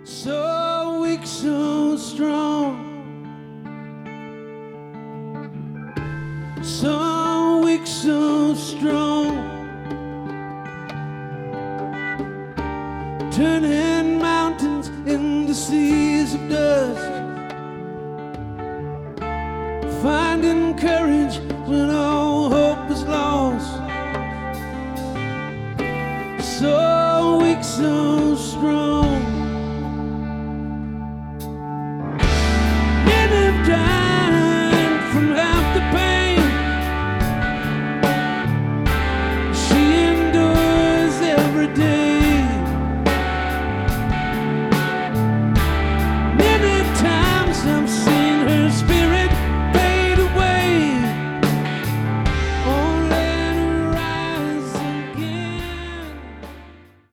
So weak, so strong. So weak, so strong. Turning mountains into seas of dust. Finding courage when all hope is lost. So weak, so strong.